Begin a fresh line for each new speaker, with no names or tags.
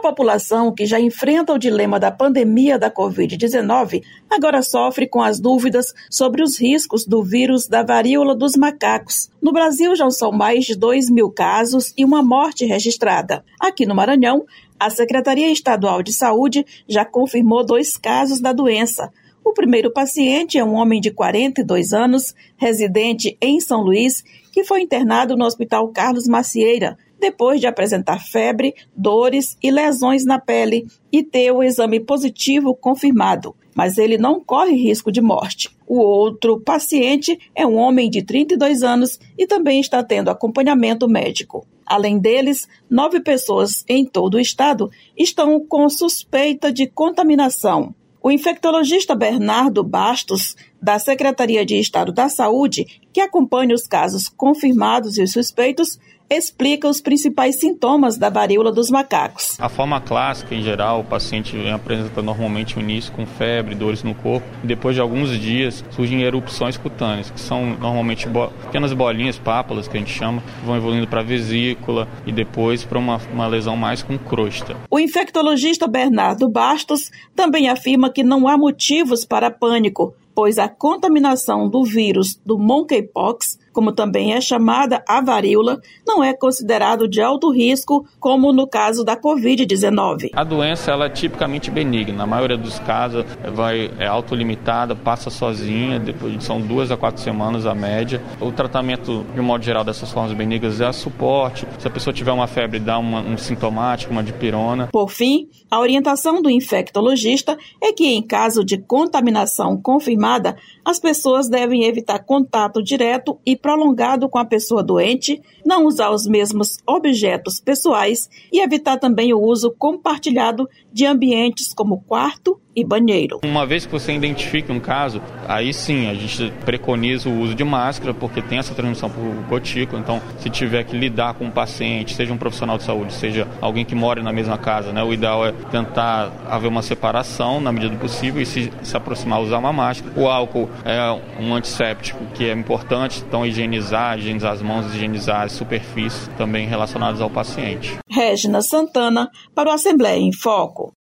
população que já enfrenta o dilema da pandemia da Covid-19 agora sofre com as dúvidas sobre os riscos do vírus da varíola dos macacos. No Brasil já são mais de 2.000 casos e uma morte registrada. Aqui no Maranhão, a Secretaria Estadual de Saúde já confirmou 2 casos da doença. O primeiro paciente é um homem de 42 anos, residente em São Luís, que foi internado no Hospital Carlos Macieira, depois de apresentar febre, dores e lesões na pele e ter o exame positivo confirmado, mas ele não corre risco de morte. O outro paciente é um homem de 32 anos e também está tendo acompanhamento médico. Além deles, 9 pessoas em todo o estado estão com suspeita de contaminação. O infectologista Bernardo Bastos, da Secretaria de Estado da Saúde, que acompanha os casos confirmados e os suspeitos, explica os principais sintomas da varíola dos macacos.
A forma clássica, em geral, o paciente apresenta normalmente no início com febre, dores no corpo, e depois de alguns dias surgem erupções cutâneas, que são normalmente pequenas bolinhas, pápulas, que a gente chama, que vão evoluindo para a vesícula e depois para uma lesão mais com crosta.
O infectologista Bernardo Bastos também afirma que não há motivos para pânico, pois a contaminação do vírus do monkeypox, como também é chamada a varíola, não é considerado de alto risco, como no caso da Covid-19.
A doença ela é tipicamente benigna, na maioria dos casos é autolimitada, passa sozinha, depois são 2 a 4 semanas a média. O tratamento, de um modo geral, dessas formas benignas é suporte. Se a pessoa tiver uma febre, dá um sintomático, uma dipirona.
Por fim, a orientação do infectologista é que, em caso de contaminação confirmada, as pessoas devem evitar contato direto e prolongado com a pessoa doente, não usar os mesmos objetos pessoais e evitar também o uso compartilhado de ambientes como quarto e banheiro.
Uma vez que você identifica um caso, aí sim a gente preconiza o uso de máscara, porque tem essa transmissão por gotícula. Então, se tiver que lidar com um paciente, seja um profissional de saúde, seja alguém que mora na mesma casa, né, o ideal é tentar haver uma separação na medida do possível e se aproximar, usar uma máscara. O álcool é um antisséptico que é importante, então higienizar as mãos, higienizar as superfícies também relacionadas ao paciente.
Régina Santana, para o Assembleia em Foco.